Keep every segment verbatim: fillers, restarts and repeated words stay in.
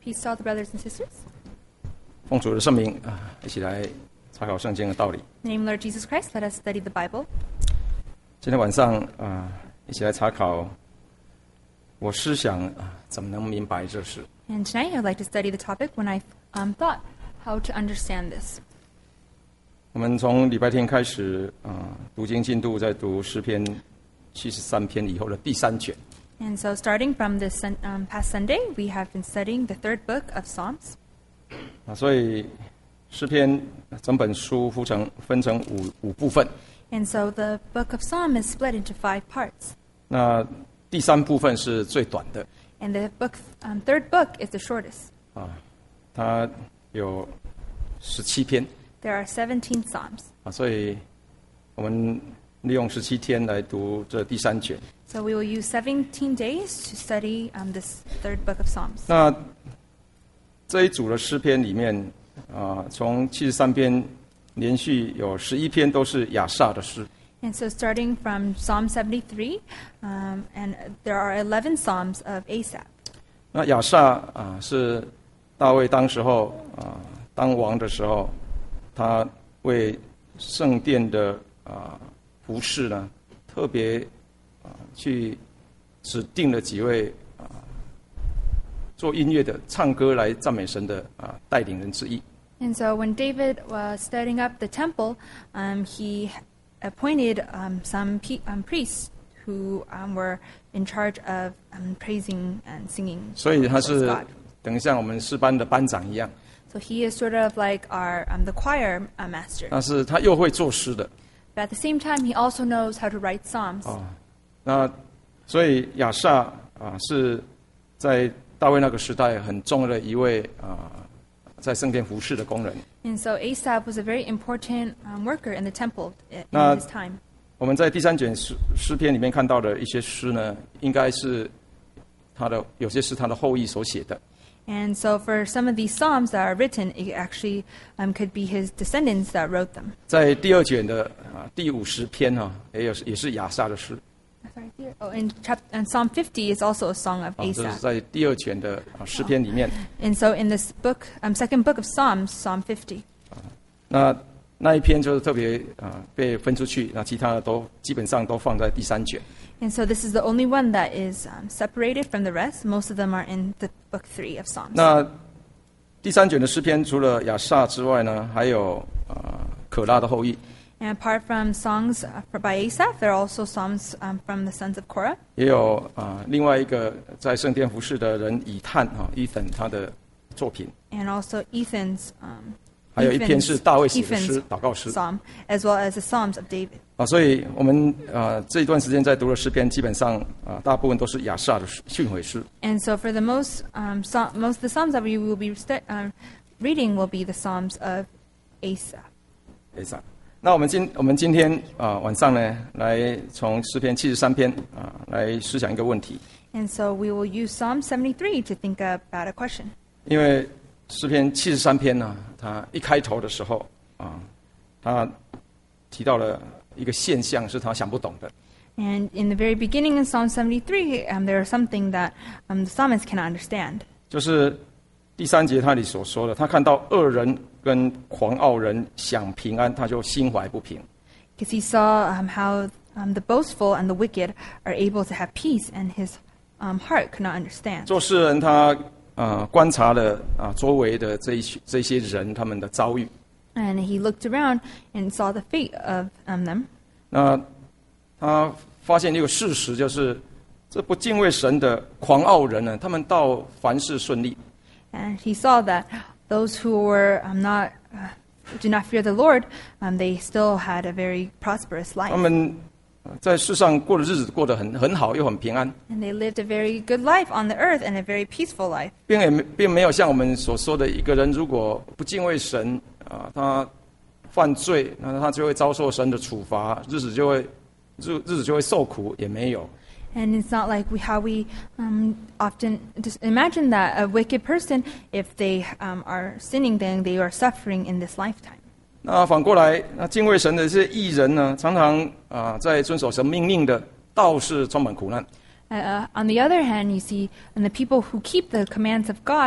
Peace to all the brothers and sisters. 奉主的圣名啊，一起来查考圣经的道理。 In the name of Lord Jesus Christ, let us study the Bible. 今天晚上啊，一起来查考我思想啊，怎么能明白这事？ And tonight I'd like to study the topic when I um, thought how to understand this. 我们从礼拜天开始啊，读经进度在读诗篇七十三篇以后的第三卷。 And so starting from this sun- um, past Sunday, we have been studying the third book of Psalms. 啊，所以诗篇整本书分成分成五五部分。 And so the book of Psalm is split into five parts. 那第三部分是最短的 And the book, um, third book is the shortest. 啊，它有十七篇 There are seventeen Psalms. 啊，所以我们利用十七天来读这第三卷。 So we will use seventeen days to study um, this third book of Psalms. 那这一组的诗篇里面啊，从七十三篇连续有十一篇都是亚萨的诗。 And so starting from Psalm seventy-three, um, and there are eleven Psalms of Asaph. 那亚萨啊是大卫当时候啊当王的时候，他为圣殿的啊服侍呢，特别啊去指定了几位啊做音乐的、唱歌来赞美神的啊带领人之一。 And so when David was setting up the temple, um, he appointed um, some pe- um, priests who um, were in charge of um, praising and singing 所以他 towards 是 God. 等于像我们诗班的班长一样， So he is sort of like our um, the choir uh, master. 但是他又会作诗的 But at the same time, he also knows how to write psalms. 啊。那所以亚萨啊是在大卫那个时代很重要的一位啊，在圣殿服侍的工人。 And so Asaph was a very important um, worker in the temple i- in Now- his time. 我们在第三卷诗诗篇里面看到的一些诗呢，应该是他的有些是他的后裔所写的。 And so for some of these psalms that are written, it actually um, could be his descendants that wrote them. 在第二卷的啊第五十篇啊，也有也是亚萨的诗 Sorry, dear. Oh, and, chap- and Psalm fifty is also a song of 啊，这是 Asaph. 在第二卷的啊诗篇里面。 And so in this book, um, second book of Psalms, Psalm fifty. 那那一篇就是特别啊被分出去，那其他的都基本上都放在第三卷。 And so this is the only one that is um, separated from the rest. Most of them are in the book three of Psalms. 那第三卷的诗篇除了亚萨之外呢，还有啊可拉的后裔， And apart from songs uh, for- by Asaph, there are also psalms um, from the sons of Korah. 也有啊另外一个在圣殿服侍的人以探啊伊等他的作品， And also Ethan's, um, 还有一篇是大卫写的 Ethan's 诗祷告诗 psalm, as well as the Psalms of David. 啊，所以我们啊这一段时间在读的诗篇，基本上啊大部分都是亚萨的训诲诗。 And so for the most, um, psa- most of the Psalms that we will be stu- um, reading will be the Psalms of Asaph. 亚萨。那我们今我们今天啊晚上呢，来从诗篇七十三篇啊来思想一个问题， And so we will use Psalm seventy-three to think about a question. 因为诗篇七十三篇呢，它一开头的时候啊，他提到了一个现象，是他想不懂的。 And in the very beginning in Psalm seventy-three, um, there is something that um, the psalmist cannot understand. 就是第三节他里所说的，他看到恶人跟狂傲人享平安，他就心怀不平。 Because he saw um, how um, the boastful and the wicked are able to have peace, and his um, heart could not understand. 做诗人他呃观察了啊周围的这一群这些人他们的遭遇， And he looked around and saw the fate of um, them. 那他发现一个事实，就是这不敬畏神的狂傲人呢，他们到凡事顺利。 And he saw that those who were um, not, uh, do not fear the Lord, um, they still had a very prosperous 他 life. 们呃在世上过的日子过得很很好，又很平安， And they lived a very good life on the earth and a very peaceful life. 并也没并没有像我们所说的，一个人如果不敬畏神啊，他犯罪，那他就会遭受神的处罚，日子就会日日子就会受苦，也没有。 And it's not like we, how we um, often just imagine that a wicked person, if they um, are sinning, then they are suffering in this lifetime. 那反过来，那敬畏神的这些义人呢，常常啊在遵守神命令的，倒是充满苦难。 Uh, on the other hand, you see, and the people who keep the commands of God,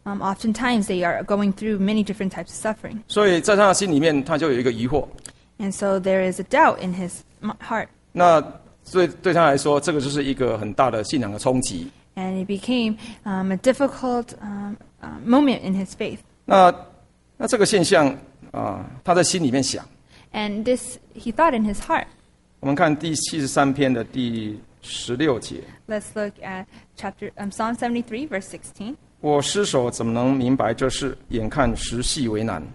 um, oftentimes they are going through many different types of suffering. 所以在他的心里面，他就有一个疑惑。 And so there is a doubt in his heart. 那对对他来说，这个就是一个很大的信仰的冲击。 And it became um, a difficult um, uh, moment in his faith. 那那这个现象啊，他在心里面想。 And this he thought in his heart. 我们看第七十三篇的第十六节。 Let's look at chapter um, Psalm seventy-three, verse sixteen. 我失手怎么能明白这事？眼看时系为难。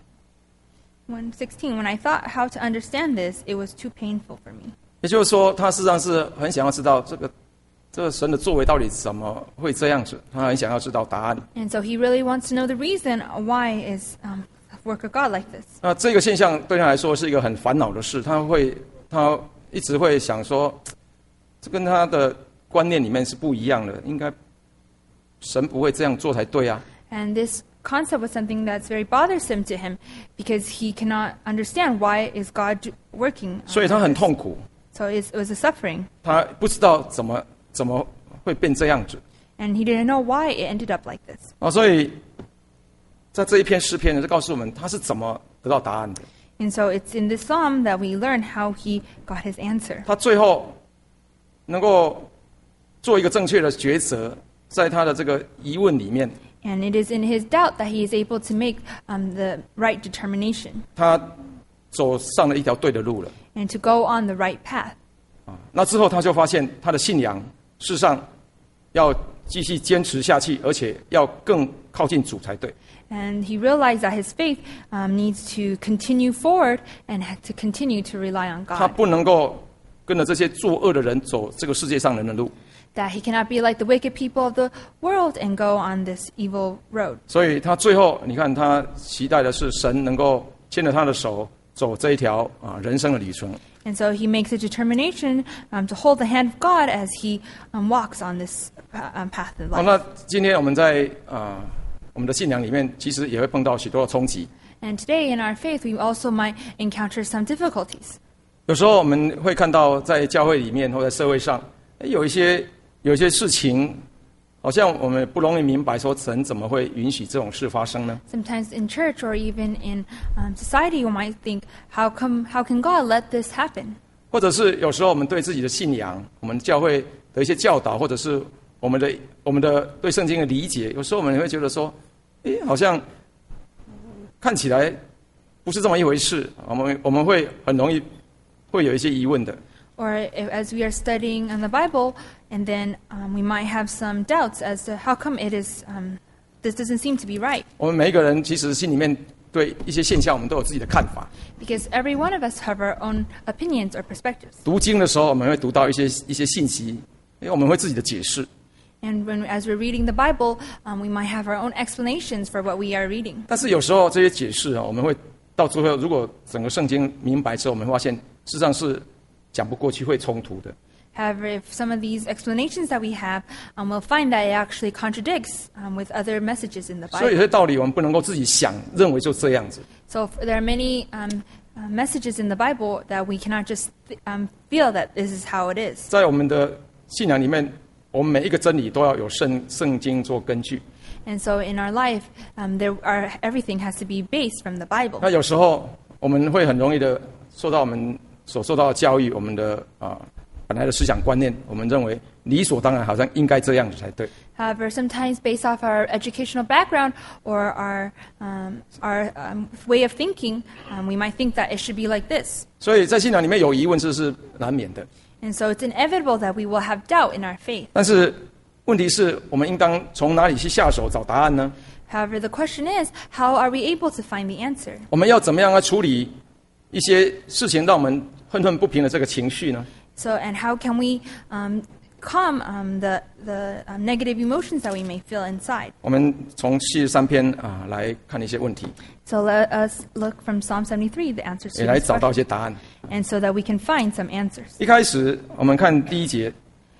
one sixteen. When I thought how to understand this, it was too painful for me. 也就是说，他事实上是很想要知道这个这个神的作为到底怎么会这样子，他很想要知道答案。 And so he really wants to know the reason why is um, a work of God like this. 那这个现象对他来说是一个很烦恼的事，他会他一直会想说，这跟他的观念里面是不一样的，应该神不会这样做才对啊。 And this concept was something that's very bothersome to him because he cannot understand why is God working. 所以他很痛苦。 So it was a suffering. 他不知道怎么怎么会变这样子。 And he didn't know why it ended up like this. 啊，所以在这一篇诗篇呢，就告诉我们他是怎么得到答案的。 And so it's in this psalm that we learn how he got his answer. 他最后能够做一个正确的抉择，在他的这个疑问里面。 And it is in his doubt that he is able to make um, the right determination. 他走上了一条对的路了。 And to go on the right path. 啊，那之后他就发现他的信仰事实上要继续坚持下去，而且要更靠近主才对。 And he realized that his faith um, needs to continue forward and had to continue to rely on 他 God. 不能够跟着这些作恶的人走这个世界上人的路。 That he cannot be like the wicked people of the world and go on this evil road. 所以他最后，你看他期待的是神能够牵着他的手走这一条啊人生的旅程。 And so he makes a determination um, to hold the hand of God as he um, walks on this um, path in 好， life. 那今天我们在啊我们的信仰里面，其实也会碰到许多的冲击。 And today in our faith, we also might encounter some difficulties. 有时候我们会看到在教会里面或在社会上，有一些有一些事情，好像我们不容易明白，说神怎么会允许这种事发生呢？ Sometimes in church or even in um, society, we might think, how come, how can God let this happen? 或者是有时候我们对自己的信仰，我们教会的一些教导，或者是我们的我们的对圣经的理解，有时候我们会觉得说，诶，好像看起来不是这么一回事，我们我们会很容易会有一些疑问的。 Or if, as we are studying on the Bible, and then um, we might have some doubts as to how come it is, um, this doesn't seem to be right. 我们每一个人其实心里面对一些现象，我们都有自己的看法。 Because every one of us have our own opinions or perspectives. 读经的时候，我们会读到一些一些信息，因为我们会自己的解释。 And when, as we're reading the Bible, um, we might have our own explanations for what we are reading. 但是有时候这些解释啊，我们会到最后，如果整个圣经明白之后，我们会发现事实上是讲不过去，会冲突的。 However, if some of these explanations that we have, um, we'll find that it actually contradicts um, with other messages in the 所以有 Bible. 些道理我们不能够自己想认为就这样子。 So if there are many um, uh, messages in the Bible that we cannot just um, feel that this is how it is. 在我们的信仰里面，我们每一个真理都要有圣圣经做根据。 And so in our life, um, there are, everything has to be based from the Bible. 那有时候我们会很容易的受到我们所受到的教育，我们的啊、呃、本来的思想观念，我们认为理所当然，好像应该这样子才对。 However, sometimes based off our educational background or our, um, our um, way of thinking, um, we might think that it should be like this. 所以在信仰里面有疑问，这是难免的。 And so it's inevitable that we will have doubt in our faith. 但是问题是我们应当从哪里去下手找答案呢？ However, the question is, how are we able to find the answer? 我们要怎么样来处理一些事情让我们愤愤不平的这个情绪呢？ So, and how can we um, calm um, the, the um, negative emotions that we may feel inside? 我们从七十三篇啊来看一些问题， So let us look from Psalm seventy-three, the answers 也 to 来 these 找到一 questions, 些答案。 and so that we can find some answers. 一开始我们看第一节，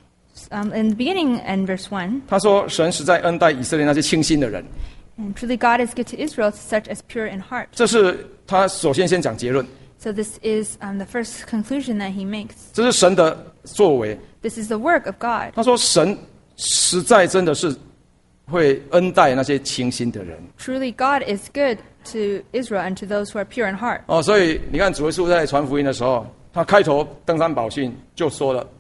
Um, in the beginning, in verse one, 他说：“神实在恩待以色列那些清心的人。” and truly God is good to Israel, to such as pure in heart. 这是他首先先讲结论， So this is um, the first conclusion that he makes. 这是神的作为。 This is the work of God. 他说：“神实在真的是会恩待那些清心的人。 Truly, God is good to Israel and to those who are pure in heart. 哦，所以你看主耶稣在传福音的时候，他开头登山宝训就说了，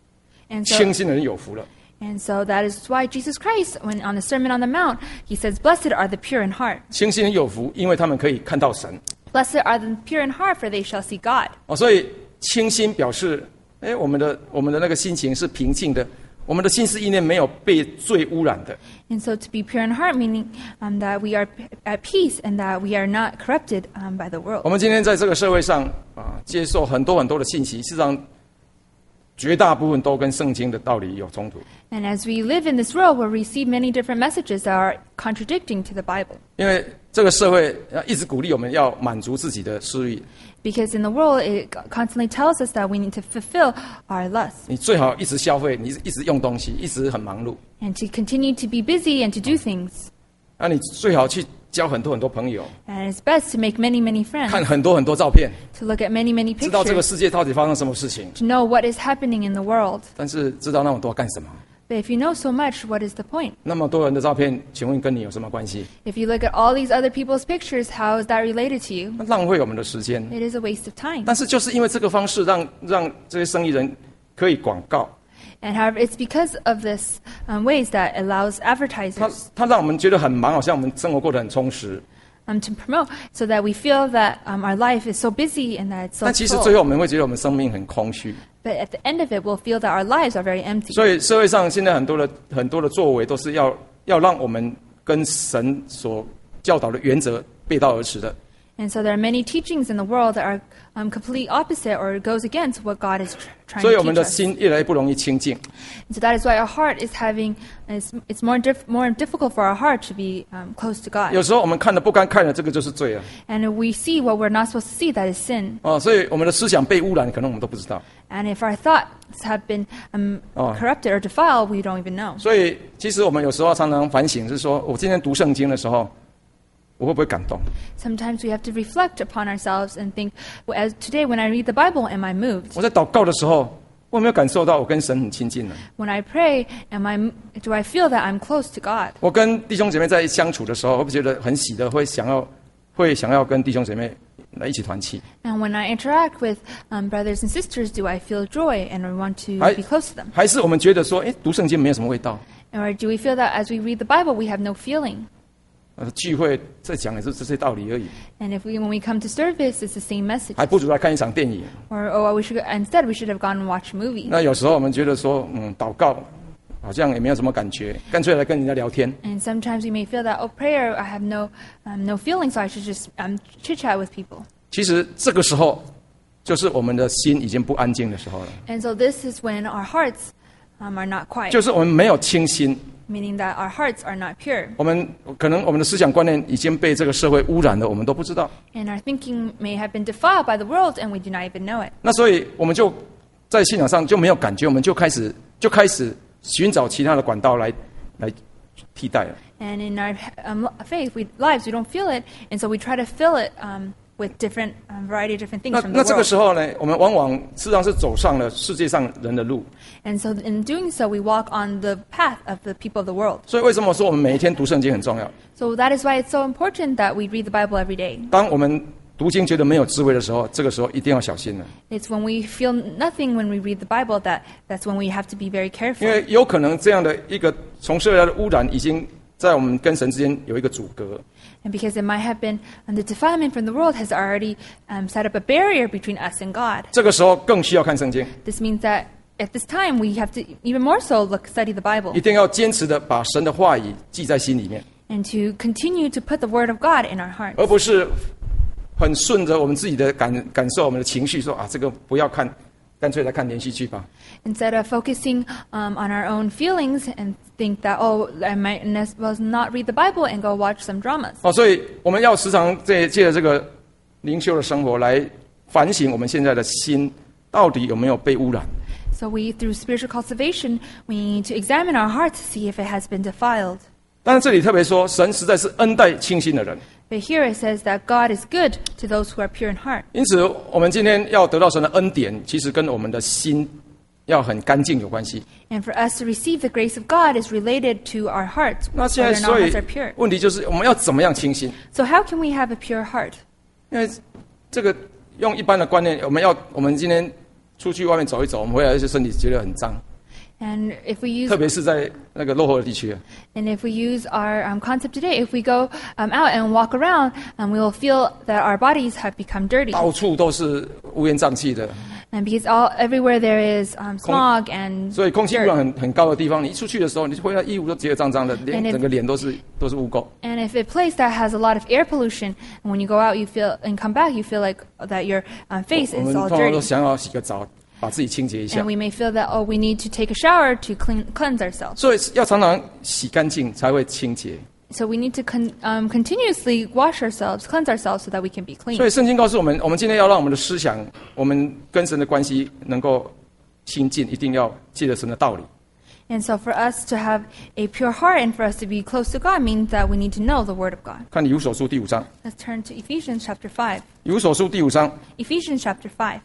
And so, 清心的人有福了。 and so that is why Jesus Christ, when on the Sermon on the Mount, he says, "Blessed are the pure in heart. 清心人有福，因为他们可以看到神。 Blessed are the pure in heart, for they shall see God." 哦，所以清心表示，哎，我们的我们的那个心情是平静的，我们的心思意念没有被罪污染的。 And so to be pure in heart, meaning um, that we are p- at peace and that we are not corrupted um, by the 我 world. 们今天在这个社会上啊，接受很多很多的信息，事实上绝大部分都跟圣经的道理有冲突。 And as we live in this world, we receive many different messages that are contradicting to the Bible. 因为这个社会啊一直鼓励我们要满足自己的私欲， Because in the world, it constantly tells us that we need to fulfill our lusts 你最好一直消费，你一直用东西，一直很忙碌。 and to continue to be busy and to do things. 那你最好去交很多很多朋友， And it's best to make many, many 看 friends, 很多很多照片， to look at many, many 知道这个 pictures, 世界到底发生什么事情。 to know what is happening in the world. 但是知道那么多干什么？ But if you know so much, what is the point? 那么多人的照片，请问跟你有什么关系？ If you look at all these other people's pictures, how is that related to you? 那浪费我们的时间。 It is a waste of time. 但是就是因为这个方式让，让这些生意人可以广告， And however, it's because of this um, ways that allows 他 advertisers 他让我们觉得很忙，好像我们生活过得很充实。 um, to promote, so that we feel that um, our life is so busy and that it's so 但其实最 full. 后我们会觉得我们生命很空虚。 But at the end of it, we'll feel that our lives are very empty. 所以社会上现在很多的很多的作为，都是要要让我们跟神所教导的原则背道而驰的。 And so there are many teachings in the world that are um, completely opposite or goes against what God is tr- trying 所以 to 我们 teach 的 us. 心越来越不容易清净。 And so that is why our heart is having, it's, it's more, diff- more difficult for our heart to be um, close to 有 God. 时候我们看的不该看的，这个就是罪啊！ And we see what we're not supposed to see, that is sin. 哦，所以我们的思想被污染，可能我们都不知道。 And if our thoughts have been um, Oh. corrupted or defiled, we don't even know. 所以其实我们有时候常常反省，是说我今天读圣经的时候，我会不会感动？ Sometimes we have to reflect upon ourselves and think, well, as today when I read the Bible, am I moved? 我在祷告的时候，我有没有感受到我跟神很亲近呢？ When I pray, am I, do I feel that I'm close to God? 我跟弟兄姐妹在相处的时候，会不会觉得很喜乐，会想要会想要跟弟兄姐妹来一起团契？ And when I interact with um, brothers and sisters, do I feel joy and I want to 还 be close to them? 还是我们觉得说，哎，读圣经没有什么味道？ Or do we feel that as we read the Bible, we have no feeling? 呃，聚会在讲也是这些道理而已， And if we, when we come to service, it's the same message. 还不如来看一场电影。 Or, oh, we should, instead, we should have gone and watched a movie. 那有时候我们觉得说，嗯，祷告好像也没有什么感觉，干脆来跟人家聊天。 And sometimes we may feel that, oh, prayer, I have no, um, no feeling, so I should just um, chit-chat with people. 其实这个时候，就是我们的心已经不安静的时候了， And so this is when our hearts um, are not quiet, 就是我们没有清心， meaning that our hearts are not pure. 我们可能我们的思想观念已经被这个社会污染了，我们都不知道。 And our thinking may have been defiled by the world, and we do not even know it. 那所以我们就在信仰上就没有感觉，我们就开始就开始寻找其他的管道来来替代了。 And in our um, faith, we, lives, we don't feel it, and so we try to fill it um, with different um, variety of different things 那 from 那 the 这个时 world. 候呢，我们往往事实上是走上了世界上人的路。 And so in doing so, we walk on the path of the people of the world. 所以为什么说我们每一天读圣经很重要？ So that is why it's so important that we read the Bible every day. 当我们读经觉得没有智慧的时候，这个时候一定要小心了， It's when we feel nothing when we read the Bible that that's when we have to be very 因 careful. 为有可能这样的一个从社会来的污染，已经在我们跟神之间有一个阻隔。 And because it might have been, um, the defilement from the world has already um, set up a barrier between us and God. 这个时候更需要看圣经， This means that at this time we have to even more so look study the Bible 一定要坚持的把神的话语记在心里面， and to continue to put the Word of God in our hearts. 而不是很顺着我们自己的感感受、我们的情绪说啊，这个不要看，干脆来看连续剧吧。 Instead of focusing um, on our own feelings and think that, oh, I might as well not read the Bible and go watch some dramas. 哦，所以我们要时常借借着这个灵修的生活来反省我们现在的心到底有没有被污染。 So we, through spiritual cultivation, we need to examine our heart to see if it has been defiled. 但是这里特别说，神实在是恩待清心的人。 But here it says that God is good to those who are pure in heart. 因此，我们今天要得到神的恩典，其实跟我们的心要很干净有关系。 And for us to receive the grace of God is related to our hearts, 那现在 whether or 所 not 以 hearts are pure. 问题就是我们要怎么样清心？ So how can we have a pure heart? 因为这个用一般的观念，我们要我们今天出去外面走一走，我们回来就身体觉得很脏， And if we use 特别是在那个落后的地区啊。 and if we use our um, concept today, if we go um, out and walk around, um, we will feel that our bodies have become dirty. 到处都是乌烟瘴气的， And because all everywhere there is um, smog and 所以空气污 dirt. 染很很高的地方，你一出去的时候，你就回来衣服都结得脏脏的，连 And if- 整个脸都是都是污垢。 And if a place that has a lot of air pollution, and when you go out, you feel and come back, you feel like that your um, face 我 is 们 all 通常都 dirty. 想要洗个澡，把自己清洁一下 And。we may feel that, oh, we need to take a shower to clean, cleanse ourselves. 所以要常常洗干净才会清洁。 So we need to con- um, continuously wash ourselves, cleanse ourselves so that we can be 所 clean. 以圣经告诉我们，我们今天要让我们的思想，我们跟神的关系能够亲近，一定要借着神的道理。 And so for us to have a pure heart and for us to be close to God means that we need to know the Word of God. 看以弗所书第五章， Let's turn to Ephesians chapter five. 以弗所书第五章 Ephesians chapter five,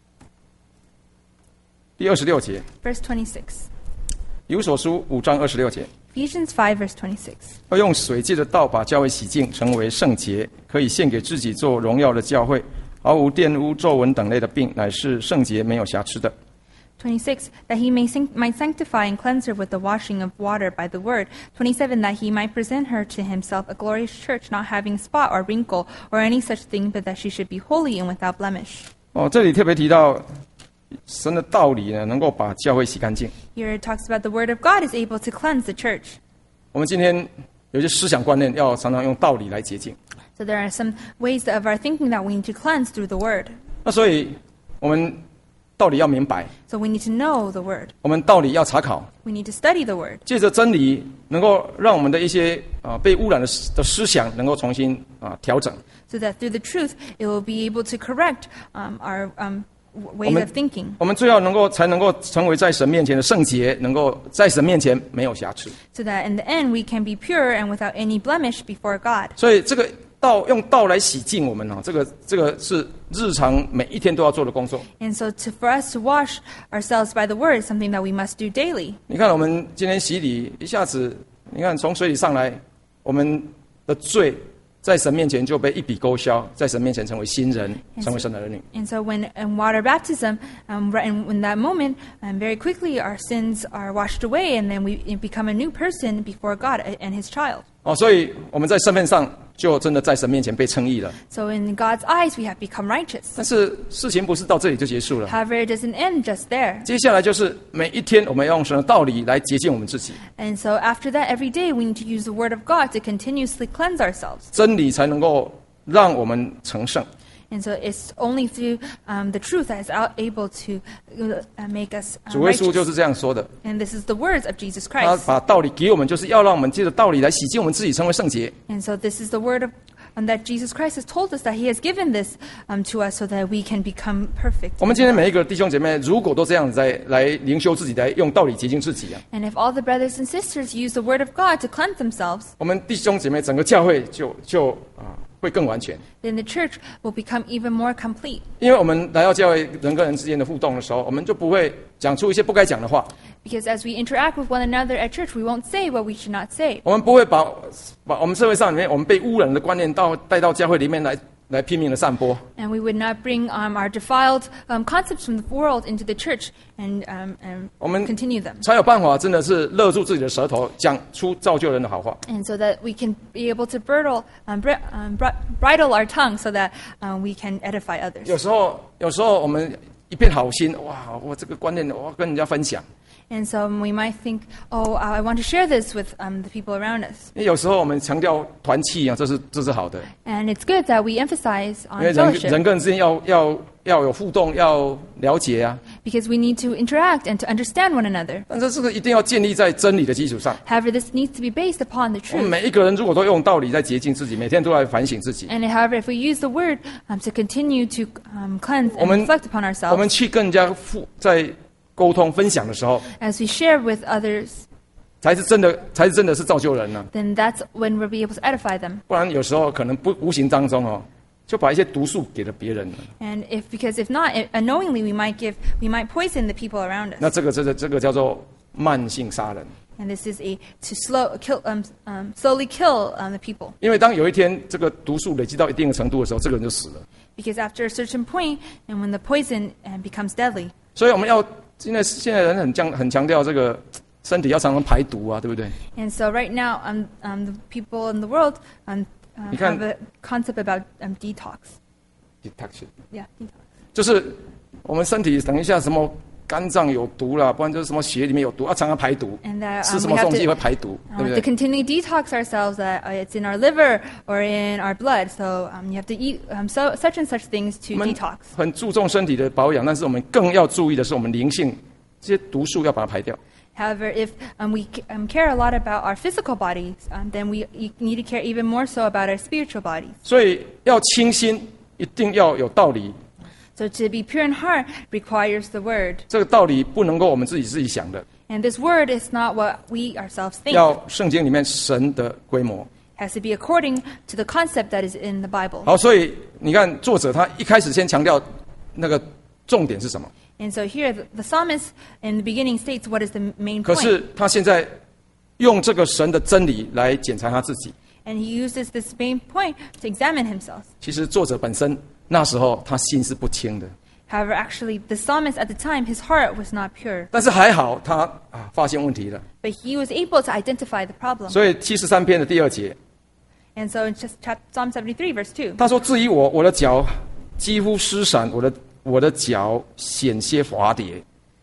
第二十六节， verse twenty-six. 以弗所书五章二十六节， Ephesians five, verse twenty-six. 要用水借的道把教会洗净，成为圣洁，可以献给自己做荣耀的教会，毫无玷污、皱纹等类的病，乃是圣洁没有瑕疵的。 twenty-six, that he may sanct- might sanctify and cleanse her with the washing of water by the word. twenty-seven, that he might present her to himself a glorious church, not having spot or wrinkle or any such thing, but that she should be holy and without blemish. 哦，这里特别提到神的道理呢，能够把教会洗干净。 Here it talks about the word of God is able to cleanse the church. 我们今天有一些思想观念，要常常用道理来洁净。 So there are some ways of our thinking that we need to cleanse through the word. 那所以我们道理要明白， So we need to know the word. 我们道理要查考， We need to study the word. 借着真理，能够让我们的一些啊、被污染的思的思想能够重新啊、调整。 So that through the truth, it will be able to correct um, our um, w- ways 我们 of thinking. 我们最要能够才能够成为在神面前的圣洁，能够在神面前没有瑕疵。 So that in the end, we can be pure and without any blemish before God. 所以这个道用道来洗净我们啊，这个这个是日常每一天都要做的工作。 And so to, for us to wash ourselves by the word is something that we must do daily. 你看我们今天洗礼，一下子你看从水里上来，我们的罪在神面前就被一笔勾销，在神面前成为新人，成为神的儿女。 And so when in water baptism, um, right in, in that moment, um, very quickly our sins are washed away, and then we become a new person before God and His child. 哦，所以我们在身份上就真的在神面前被称义了。 So in God's eyes, we have become righteous. 但是事情不是到这里就结束了， However, it doesn't end just there. 接下来就是每一天我们要用神的道理来洁净我们自己， And so after that, every day we need to use the Word of God to continuously cleanse ourselves. 真理才能够让我们成圣。 And so it's only through um, the truth that is out able to uh, make us uh, 主耶稣就 righteous. 是这样说的， And this is the words of Jesus 他 Christ. 把道理给我们，就是要让我们借着道理来洗净我们自己，成为圣洁。 And so this is the word of um, that Jesus Christ has told us that He has given this um, to us so that we can become perfect. 我们今天每一个弟兄姐妹，如果都这样子在来灵修自己，来用道理洁净自己啊， And if all the brothers and sisters use the word of God to cleanse themselves, 我们弟兄姐妹整个教会就就啊会更完全。 then the church will become even more complete. 因为我们来到教会人跟人之间的互动的时候，我们就不会讲出一些不该讲的话， Because as we interact with one another at church, we won't say what we should not say. 我们不会把把我们社会上里面我们被污染的观念到带到教会里面来来拼命的散播。 And we would not bring um, our defiled um, concepts from the world into the church and, um, and 我们 continue them. 才有办法真的是勒住自己的舌头，讲出造就人的好话。 And so that we can be able to bridle, um, bri- um, bri- bridle our tongue so that um, we can edify others. 有时候有时候我们一片好心，哇，我这个观念我要跟人家分享。 And so we might think, oh, I want to share this with um, the people around us. 因为有时候我们强调团契啊，这是这是好的， And it's good that we emphasize 因为 on 人人 fellowship 跟人之间要要要有互动，要了解啊。 because we need to interact and to understand one another. 但是这个一定要建立在真理的基础上。 However, this needs to be based upon the 我们 truth. 每一个人如果都用道理在洁净自己，每天都来反省自己， And however, if we use the word um, to continue to um, cleanse 我 and 们 reflect upon 我 ourselves, 们去跟人家互在沟通分享的时候， as we share with others, 才是真的，才是真的是造就人呢、 then that's when we'll be able to edify them. 不然有时候可能不无形当中哦， 就把一些毒素给了别人了。 And if because if not, if, unknowingly we might give we might poison the people around 那 us. 这个这个这个叫做慢性杀人。 And this is a to slow kill um, um, slowly kill um, the people. 因为当有一天这个毒素累积到一定的程度的时候，这个人就死了。 Because after a certain point, and when the poison um, becomes deadly, 所以我们要现在现在人很强很强调这个身体要常常排毒啊，对不对？ and so right now, um, um, the people in the world um, um, 你看- have a concept about um, detox. Detection Yeah, detox. 就是我们身体等一下什么肝脏有毒啦，不然就是什么血里面有毒，要常常排毒， And that 吃 um, 什 we 么 have 东西 to, 会排毒， uh, 对 we 不 have to 对？ continually detox ourselves. That uh, it's in our liver or in our blood. So um, you have to eat um, so such and such things to 我们 detox. 很注重身体的保养，但是我们更要注意的是我们灵性这些毒素要把它排掉。 However, if um, we c- um, care a lot about our physical bodies, um, then we e- need to care even more so about our spiritual bodies. 所以要清心，一定要有道理。 So to be pure in heart requires the word. 这个道理不能够我们自己自己想的， And this word is not what we ourselves think. 要圣经里面神的规模。 It has to be according to the concept that is in the Bible. 好，所以你看作者他一开始先强调那个重点是什么， And so here, the, the psalmist in the beginning states what is the main 可 point. 是他现在用这个神的真理来检查他自己。 And he uses this main point to examine himself. 其实作者本身那时候他心是不清的， However, actually, the psalmist at the time, his heart was not pure. 但是还好他啊发现问题了。 But he was able to identify the problem. 所以七十三篇的第二节， And so in just chap- Psalm seventy-three, verse two, 他说：“至于我，我的脚几乎失闪，我的我的脚险些滑跌。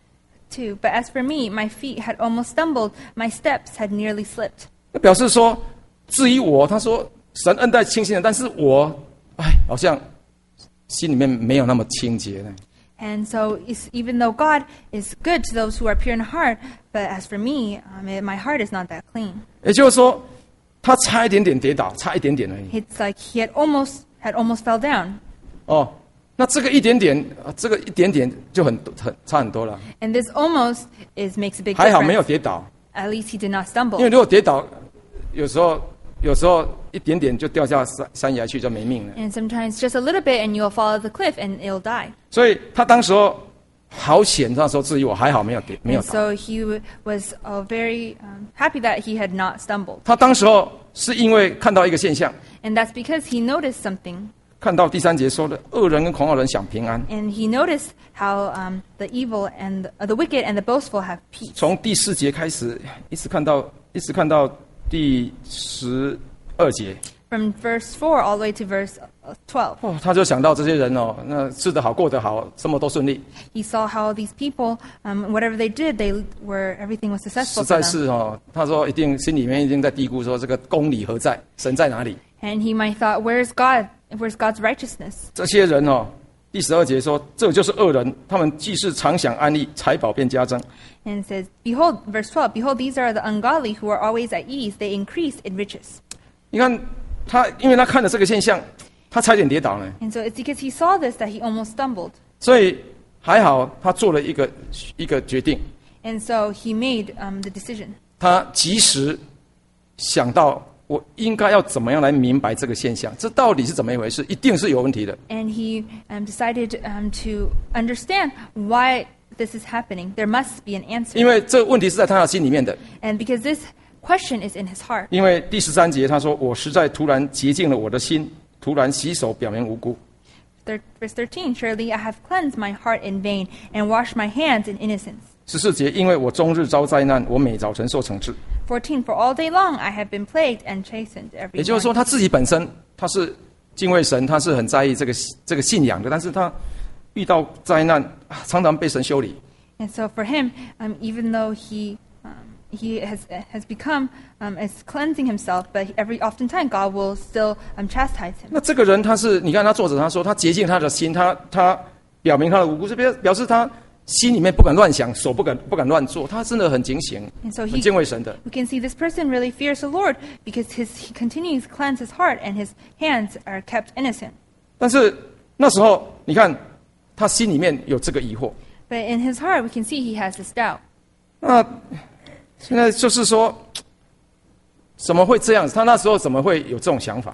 two, but as for me, my feet had almost stumbled, my steps had nearly slipped. ” 那表示说，至于我，他说神恩待清心的，但是我，哎，好像心里面没有那么清洁呢。 And so it's, even though God is good to those who are pure in heart, but as for me, um, it, my heart is not that clean. 也就是说，他差一点点跌倒，差一点点而已。 It's like he had almost had almost fell down. 哦，那这个一点点，啊这个一点点就很很差很多了。 And this almost is makes a big 还好没有 difference. 跌倒， At least he did not 因为 stumble. 如果跌倒，有时候有时候一点点就掉下山山崖去，就没命了。 And sometimes just a little bit and you'll fall off the cliff and it'll die. 所以他当时候好险，那时候至于我还好没有跌没有 And 倒。 so he w- was uh, very um, happy that he had not stumbled. 他当时候是因为看到一个现象， And that's because he noticed something. 看到第三节说的恶人跟狂傲人享平安， And he noticed how um, the evil and uh, the wicked and the boastful have peace. 从第四节开始，一直看到一直看到第十二节。 From verse four all the way to verse uh, twelve. 哦，他就想到这些人哦，那吃得好，过得好，什么都顺利， He saw how these people, um, whatever they did, they were everything was 实 successful 在 for them. 是哦。他说一定心里面一定在嘀咕说，这个公理何在？神在哪里？ And he might thought, where's God? Where's God's righteousness? 这些人哦，第十二节说，这就是恶人，他们既是常享安逸，财宝便加增。 And it says, behold, verse twelve, behold, these are the ungodly who are always at ease. They increase in riches. 你看他，因为他看了这个现象，他差点跌倒呢。 And so it's because he saw this that he almost stumbled. 所以还好，他做了一个一个决定， And so he made um, the decision. 他及时想到我应该要怎么样来明白这个现象，这到底是怎么一回事？一定是有问题的。 And he um, decided um, to understand why this is happening. There must be an 因 answer. 为这个问题是在他的心里面的。 And because this question is in his heart. 因为第十三节他说：“我实在突然洁净了我的心，突然洗手，表明无辜。” Thir- verse thirteen, surely I have cleansed my heart in vain and washed my hands in innocence. 十四节，因为我终日遭灾难，我每早晨受惩治。 fourteen, for all day long I have been plagued and chastened 也 every 就是说， morning. 他自己本身他是敬畏神，他是很在意这个这个信仰的，但是他遇到灾难，啊常常被神修理。 And so for him, um, even though he um, he has has become um, is cleansing himself, but every oftentimes God will still um, chastise him. 那这个人他是，你看他作者他说他洁净他的心，他他表明他的无辜，这边表示他心里面不敢乱想，手不敢不敢乱做，他真的很警醒， And so 很 he, 敬畏神的。 we can see this person really fears the Lord because his he continues to cleanse his heart and his hands are kept innocent. 但是那时候你看他心里面有这个疑惑， But in his heart, we can see he has this doubt. 那现在就是说，怎么会这样子？他那时候怎么会有这种想法？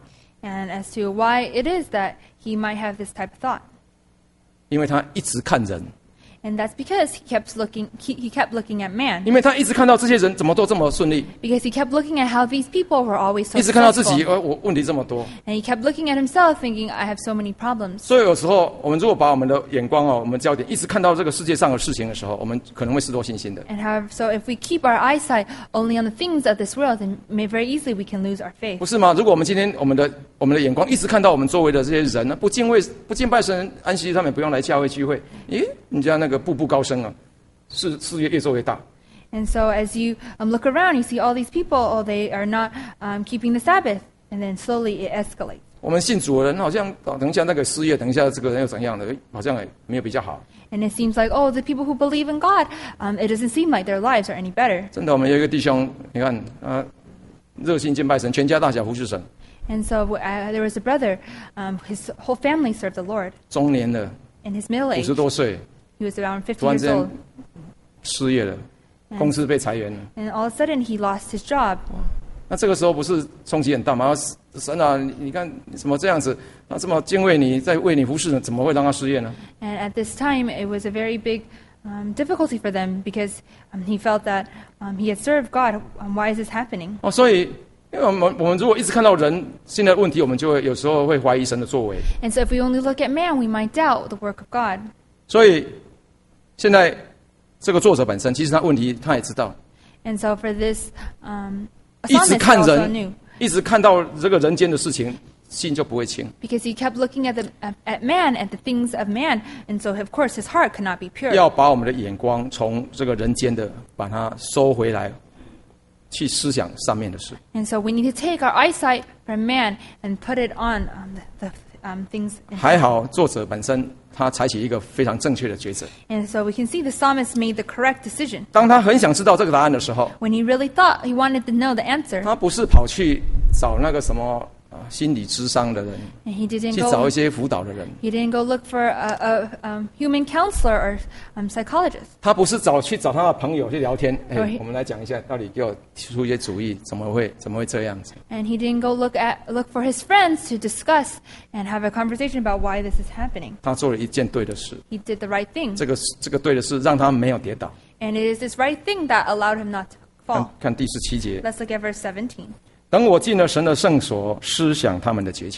and as to why it is that he might have this type of thought. 因为他一直看人， And that's because he kept looking, he, he kept looking at man. 因为他一直看到这些人怎么都这么顺利， Because he kept looking at how these people were always so 一直看到自己， successful. 呃，我问题这么多。 And he kept looking at himself thinking, I have so many problems. 所以有时候我们如果把我们的眼光哦，我们焦点一直看到这个世界上的事情的时候，我们可能会失落信心的。 And however, so if we keep our eyesight only on the things of this world, then may very easily we can lose our faith. 不是吗？如果我们今天我们的我们的眼光一直看到我们周围的这些人呢，不敬畏、不敬拜神、安息日他们也不用来教会聚会，咦，人家那个步步高升啊，事事业越做越大。 And so as you um, look around, you see all these people, oh, they are not um, keeping the Sabbath. And then slowly it escalates. 我们信主的人好像哦等一下那个失业，等一下这个人又怎样的，诶好像也没有比较好。 And it seems like, oh, the people who believe in God, um, it doesn't seem like their lives are any better. 真的，我们有一个弟兄，你看啊，热心敬拜神，全家大小服侍神， And so uh, there was a brother, um, his whole family served the Lord. 中年了， In his middle 五 age, 十多岁， he was around 突 fifty 然 years 之间 old. 失业了，公司被裁员了。 And all of a sudden he lost his job. 那这个时候不是冲击很大吗？神啊，你你看你怎么这样子？他这么敬畏你，在为你服侍呢，怎么会让他失业呢？ And at this time, it was a very big um, difficulty for them because um, he felt that um, he had served God. Um, why is this happening? 哦，所以因为我们我们如果一直看到人现在的问题，我们就会有时候会怀疑神的作为。 And so if we only look at man, we might doubt the work of God. 所以现在这个作者本身，其实他问题他也知道， And so for this, um, 一直 psalmist 看 also 人 knew. 一直看到这个人间的事情，心就不会清。 Because he kept looking at the at, at man, at the things of man, and so of course his heart could not be pure. 要把我们的眼光从这个人间的，把它收回来，去思想上面的事。 And so we need to take our eyesight from man and put it on um, the, the um, things. In 还好，作者本身他采取一个非常正确的抉择。 And so we can see the psalmist made the correct decision. 当他很想知道这个答案的时候， When he really thought he wanted to know the answer, 他不是跑去找那个什么啊心理咨商的人， and he didn't 去找 go 一些辅导的人。 he didn't go look for a, a um, human counselor or um, psychologist. 他不是找去找他的朋友去聊天，哎 Or he-， 我们来讲一下，到底给我提出一些主意，怎么会怎么会这样子？ And he didn't go look at look for his friends to discuss and have a conversation about why this is happening. 他做了一件对的事， He did the right thing. 这个这个对的事让他没有跌倒。 And it is this right thing that allowed him not to 看 fall. 看第十七节， Let's look at verse seventeen. 等我进了神的圣所，思想他们的结局。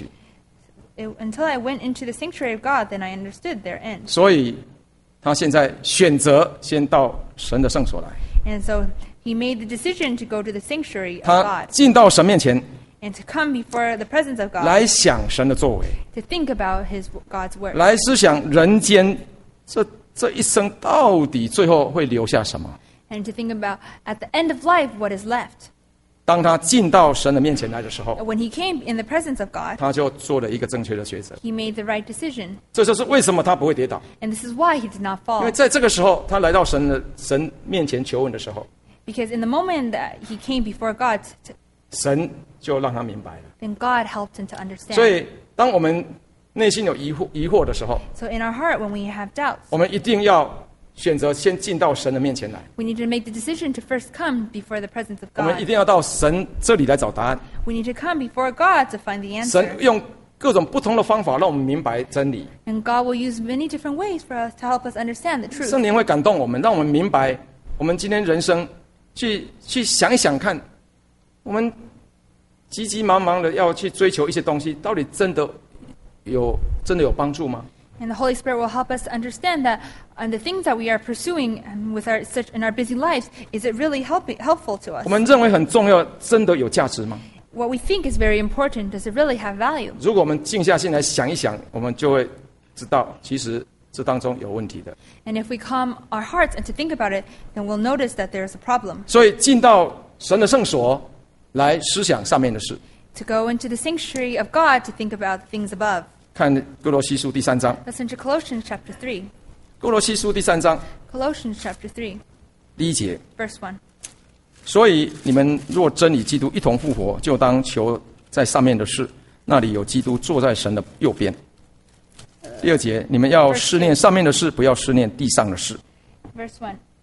It, until I went into the sanctuary of God, then I understood their end. 所以，他现在选择先到神的圣所来。 And so he made the decision to go to the sanctuary of 他 God 进到神面前 and to come before the presence of God 来想神的作为， to think about his God's work 来思想人间这这一生到底最后会留下什么。 and to think about at the end of life what is left. 当他进到神的面前来的时候， When he came in the presence of God, 他就做了一个正确的抉择。 he made the right decision. 这就是为什么他不会跌倒， And this is why he did not 因为 fall. 在这个时候，他来到神的神面前求问的时候， Because in the moment that he came before God, to, 神就让他明白了。 then God helped him to 所 understand. 以，当我们内心有疑惑疑惑的时候， So in our heart, when we have doubts, 我们一定要选择先进到神的面前来。 we need to make the decision to first come before the presence of 我们一 God. 定要到神这里来找答案。 We need to come before God to find the 神 answer. 用各种不同的方法让我们明白真理。 And God will use many different ways for us to help us understand the truth. 圣灵会感动我们，让我们明白我们今天人生去去想一想看，我们急急忙忙的要去追求一些东西，到底真的有真的有帮助吗？ And the Holy Spirit will help us to understand that um, the things that we are pursuing um, with our such in our busy lives, is it really helping, helpful to us? 我们认为很重要，真的有价值吗？ What we think is very important, does it really have value? 如果我们静下心来想一想，我们就会知道，其实这当中有问题的。 And if we calm our hearts and to think about it, then we'll notice that there's a problem. 所以进到神的圣所来思想上面的事。 To go into the sanctuary of God to think about the things above. 看哥罗西书第三章， Listen to Colossians chapter three. 哥罗西书第三章 Colossians chapter three, 第一节。 verse one. 所以你们若真与基督一同复活，就当求在上面的事，那里有基督坐在神的右边。第二节，你们要思念上面的事，不要思念地上的事。 Verse one.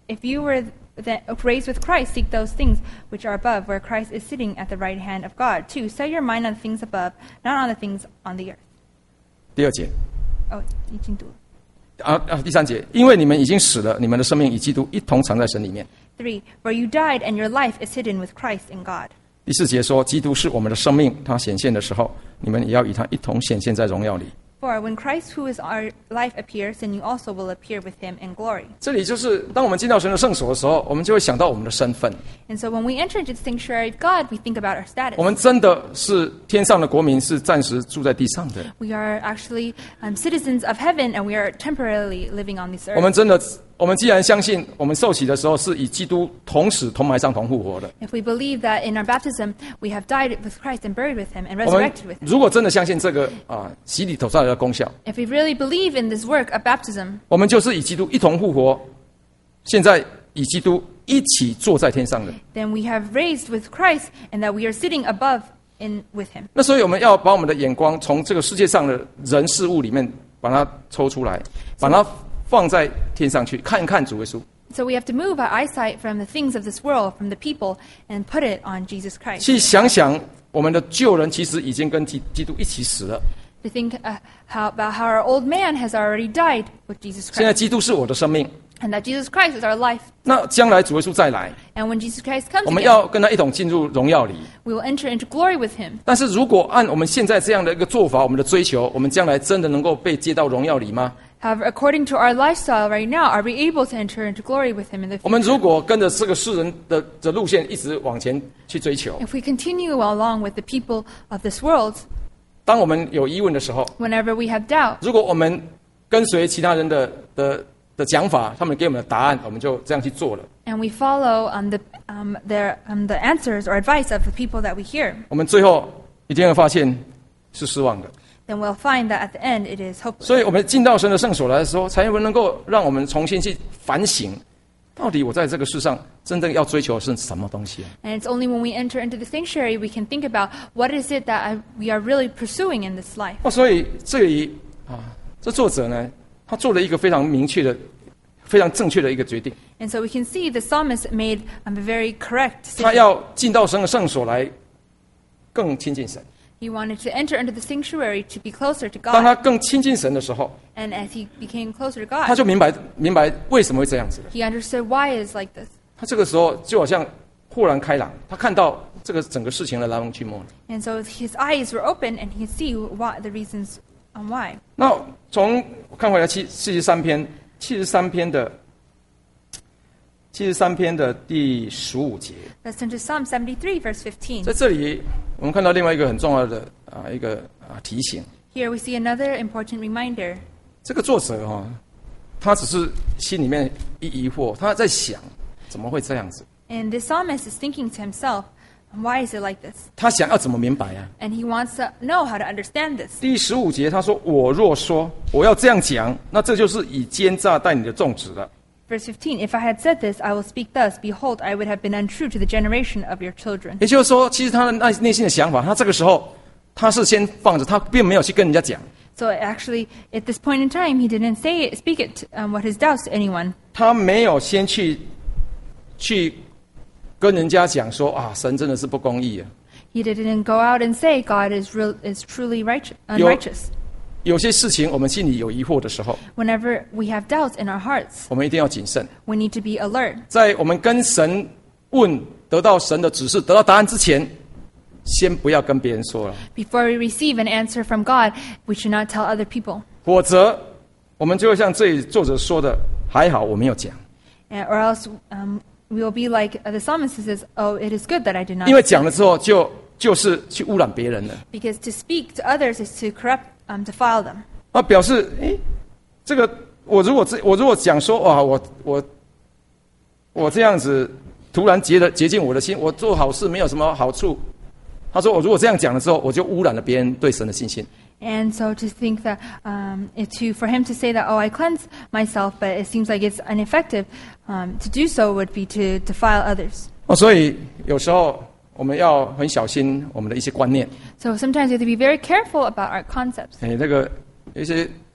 if you were th- raised with Christ, seek those things which are above, where Christ is sitting at the right hand of God. Two, set your mind on the things above, not on the things on the earth. 第二节。 哦，已经读了。 啊啊！第三节，因为你们已经死了，你们的生命与基督一同藏在神里面。 Three, for you died, and your life is hidden with Christ in God. 第四节说，基督是我们的生命，他显现的时候，你们也要与他一同显现在荣耀里。 For when Christ, who is our life, appears, then you also will appear with him in glory. 这里就是当我们进到神的圣所的时候，我们就会想到我们的身份。 And so when we enter into the sanctuary of God, we think about our status. 我们真的是天上的国民，是暂时住在地上的。 We are actually um, citizens of heaven, and we are temporarily living on this earth. 我们真的，我们既然相信，我们受洗的时候是以基督同死、同埋葬、同复活的。 If we believe that in our baptism we have died with Christ and buried with him and 我们 resurrected with him. 如果真的相信这个啊洗礼所带来的功效， If we really believe in this work of baptism, 我们就是以基督一同复活，现在以基督一起坐在天上的。 then we have raised with Christ, and that we are sitting above in with him. 那所以我们要把我们的眼光从这个世界上的人事物里面把它抽出来，把它放在天上去，看一看主耶稣。 So we have to move our eyesight from the things of this world, from the people, and put it on Jesus Christ. 去想想我们的旧人其实已经跟基基督一起死了。 To think uh, how, about how our old man has already died with Jesus 现在 Christ, 基督是我的生命， and that Jesus Christ is our life. 那将来主耶稣再来， And when Jesus Christ comes 我们 again, 要跟他一同进入荣耀里。 we will enter into glory with him. 但是如果按我们现在这样的一个做法，我们的追求，我们将来真的能够被接到荣耀里吗？ However, according to our lifestyle right now, are we able to enter into glory with him in the 我们 future? 如果跟着这个世人的的路线一直往前去追求， If we continue along with the people of this world, 当我们有疑问的时候， whenever we have doubt, 如果我们跟随其他人的的的讲法，他们给我们的答案，我们就这样去做了。 and we follow um, the, um, their, um, the answers or advice of the people that we hear, 我们最后一定会发现是失望的。 then we'll find that at the end it is hopeless. 所以，我们进到神的圣所来的时候，才能够让我们重新去反省，到底我在这个世上真正要追求的是什么东西啊？ And it's only when we enter into the sanctuary we can think about what is it that I, we are really pursuing in this life. 哦，所以这里啊，这作者呢，他做了一个非常明确的、非常正确的一个决定， And so we can see the psalmist made um, a very correct 他 decision. 要进到神的圣所来，更亲近神。 He wanted to enter into the sanctuary to be closer to 当他 God. 更亲近神的时候， And as he became closer to 他 God, 就明白明白为什么会这样子了。 he understood why it is like this. 他这个时候就好像豁然开朗，他看到这个整个事情的来龙去脉了。 And so his eyes were open and he could see why, the reasons on why. 那从我看回来七七十三篇，七十三篇的七十三篇的第十五节， Let's turn to Psalm seventy-three, verse fifteen. 在这里我们看到另外一个很重要的啊一个啊提醒。 Here we see another important reminder. 这个作者哈、哦，他只是心里面一疑惑，他在想怎么会这样子？ And the psalmist is thinking to himself, why is it like this? 他想要怎么明白啊？ And he wants to know how to understand this. 第十五节他说：“我若说我要这样讲，那这就是以奸诈待你的众子了。” Verse fifteen, if I had said this, I will speak thus. Behold, I would have been untrue to the generation of your children. 也就是说，其实他的内内心的想法，他这个时候他是先放着，他并没有去跟人家讲， So actually, at this point in time, he didn't say it, speak it, um, what his doubts to anyone. 他没有先去去跟人家讲说啊，神真的是不公义啊。 He didn't go out and say God is real, is truly righteous, unrighteous. 有些事情我们心里有疑惑的时候， Whenever we have doubts in our hearts, 我们一定要谨慎。 we need to be alert. 在我们跟神问、得到神的指示、得到答案之前，先不要跟别人说了， Before we receive an answer from God, we should not tell other people. 否则我们就会像这里作者说的，还好我没有讲， Uh, or else um, we will be like uh, the psalmist who says, oh, it is good that I did not 因为 speak. 讲了之后就就是去污染别人了。 Because to speak to others is to corrupt, um, defile them. 那表示，诶，这个我如果这我如果讲说，哇，我我我这样子突然洁了洁净我的心，我做好事没有什么好处。他说，我如果这样讲了之后，我就污染了别人对神的信心。 And so to think that, um, it to for him to say that, oh, I cleanse myself, but it seems like it's ineffective, um, to do so would be to defile others. 哦，所以有时候我们要很小心我们的一些观念。 So sometimes we have to be very careful about our concepts. 诶，那个有一些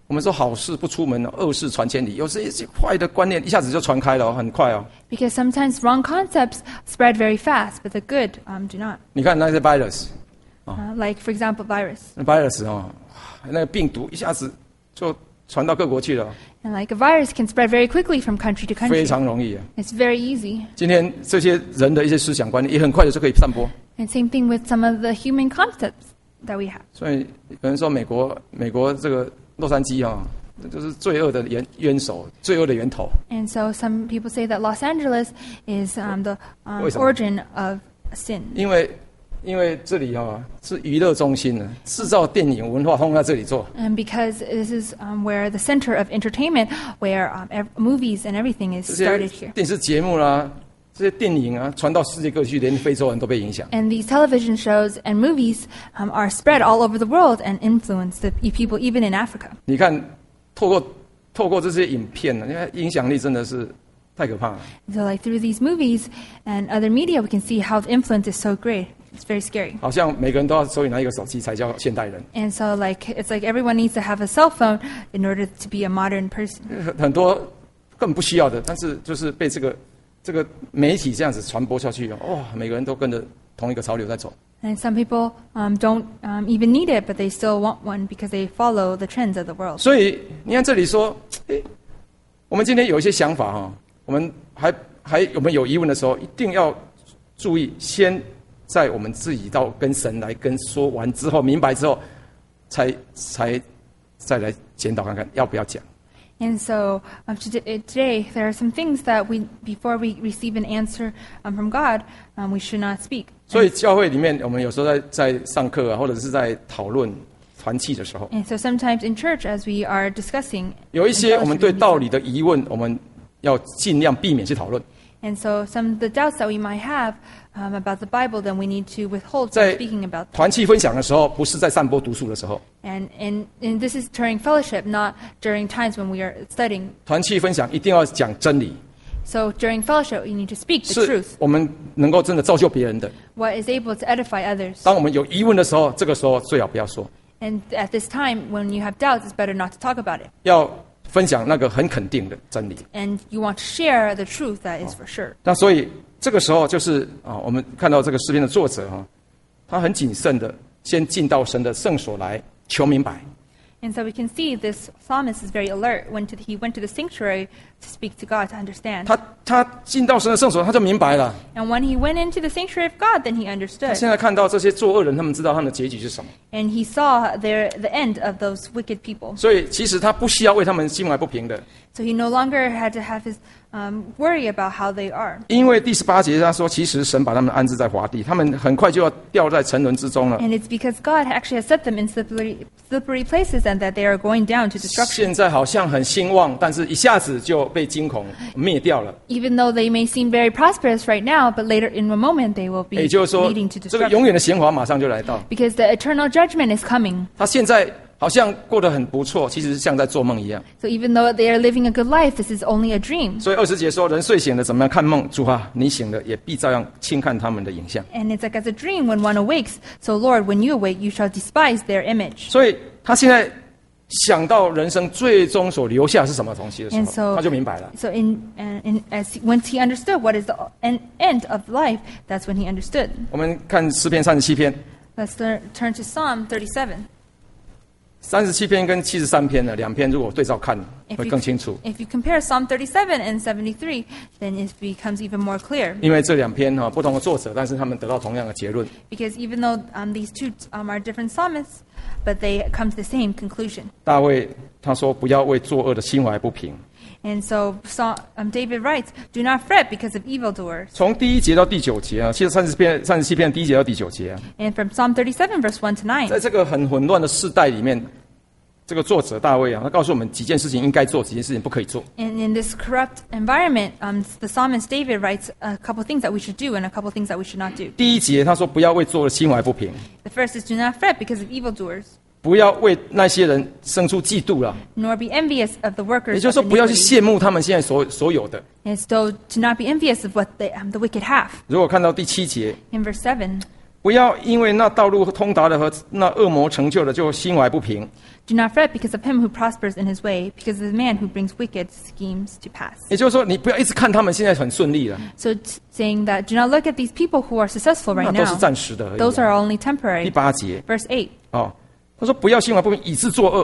我们说好事不出门，恶事传千里，有时一些坏的观念一下子就传开了，很快哦。 Because sometimes wrong concepts spread very fast, but the good um, do not. 你看那些 virus， Uh, like, for example, virus. 那 virus 哦，那个病毒一下子就传到各国去了， And like a virus can spread very quickly from country to 非 country. 常容易啊。 It's very easy. 今天这些人的一些思想观念也很快的就可以散播。 And same thing with some of the human concepts that we have. 所以有人说美国美国这个洛杉矶啊，这就是罪恶的源渊首，罪恶的源头。 And so some people say that Los Angeles is um, the um, 为什么？ origin of sin. 因为因为这里啊是娱乐中心呢，制造电影文化通在这里做。 And because this is um, where the center of entertainment, where um, ev- movies and everything is 这些 started here. 电视节目啦，这些电影啊，传到世界各地，连非洲人都被影响。 And these television shows and movies um, are spread all over the world and influence the e- people even in Africa. 你看，透过透过这些影片呢，因为影响力真的是太可怕了。 So like through these movies and other media, we can see how the influence is so great. It's very scary. 好像每个人都要手里拿一个手机才叫现代人。 And so like it's like everyone needs to have a cell phone in order to be a modern person. 很很多根本不需要的，但是就是被这个这个媒体这样子传播下去，哇，每个人都跟着同一个潮流在走。 And some people um, don't um, even need it, but they still want one because they follow the trends of the world. 所以你看这里说，诶，我们今天有一些想法哈，我们还还我们有疑问的时候，一定要注意，先在我们自己到跟神来跟说完之后，明白之后，才才再来检讨看看要不要讲。 And so um, today, today, there are some things that we, before we receive an answer um, from God, um, we should not speak. 所以教会里面，我们有时候在在上课啊，或者是在讨论团契的时候， And so sometimes in church, as we are discussing, 有一 and 些我们对 fellowshipping 道理的疑问，我们要尽量避免去讨论。 and so some of the doubts that we might have um, about the Bible, then we need to withhold from 在 speaking about them. 团契分享的时候，不是在散播毒素的时候。 And, and, and this is during fellowship, not during times when we are studying. 团契分享一定要讲真理， So during fellowship, you need to speak the 是 truth, 我们能够真的造就别人的。 what is able to edify others. 当我们有疑问的时候，这个时候最好不要说， And at this time, when you have doubts, it's better not to talk about it. 要分享那个很肯定的真理。 And you want to share the truth that is for sure. 那所以这个时候就是啊，我们看到这个诗篇的作者啊，他很谨慎的先进到神的圣所来求明白。 And so we can see this psalmist is very alert when to, he went to the sanctuary to speak to God to understand. 他他进到神的圣所，他就明白了。 And when he went into the sanctuary of God, then he 他 understood. 现在看到这些作恶人，他们知道他们的结局是什么， And he saw their, the end of those wicked people. 所以其实他不需要为他们心怀不平的， So he no longer had to have his um, worry about how they are. 因为第十八节他说，其实神把他们安置在华地，他们很快就要掉在沉沦之中了。 And it's because God actually has set them in slippery, slippery places and that they are going down to destruction. 现在好像很兴旺，但是一下子就被惊恐灭掉了。 Even though they may seem very prosperous right now, but later in a moment they will be 也就是说 leading to， 这个永 destruction. 远的闲华马上就来到。 Because the eternal judgment is coming. 他现在好像过得很不错，其实像在做梦一样。 So even though they are living a good life, this is only a dream. 所以二十节说，人睡醒了怎么样看梦？主啊，你醒了也必照样轻看他们的影像。 And it's like as a dream when one awakes. So Lord, when you awake, you shall despise their image. 所以他现在想到人生最终所留下是什么东西的时 And 候， so- 他就明白了。 So in, uh, in as he, once he understood what is the en- end of life, that's when he understood. 我们看诗篇三十七篇， Let's learn, turn to Psalm thirty-seven. 三十七篇跟七十三篇呢，两篇如果对照看 If 会 you, 更清楚， if you compare Psalm thirty-seven and seventy-three, then it becomes even more clear. 因为这两篇哈不同的作者，但是他们得到同样的结论。 Because even though um, these two um, are different psalmists, but they come to the same conclusion. 大卫他说：“不要为作恶的心怀不平。” And so Psalm, um, David writes, "Do not fret because of evildoers." 从第一节到第九节啊，其实三十篇、三十七篇第一节到第九节啊， And from Psalm thirty-seven, verse one to 在 nine. 这个很混乱的世代里面，这个作者大卫啊，他告诉我们几件事情应该做，几件事情不可以做。 And in this corrupt environment, um, the psalmist David writes a couple things that we should do and a couple things that we should not do. 第一节他说：“不要为作恶的心怀不平， The first is, "Do not fret because of evildoers, 不要为那些人生出嫉妒了。” nor be envious of the 也 workers 就是说， of 不要去 iniquity." 羡慕他们现在所所有的。 And so to not be envious of what they, um, the wicked have. 如果看到第七节， In verse seven, 不要因为那道路通达的和那恶魔成就的，就心怀不平。 Do not fret because of him who prospers in his way, because of the man who brings wicked schemes to pass. 也就是说，你不要一直看他们现在很顺利了， So t- saying that, do not look at these people who are successful 那 right 都是 now. 暂时的而已 Those are 啊。 only 第 temporary. 八节 Verse eight, 哦，他说不要心怀不平，以致作恶。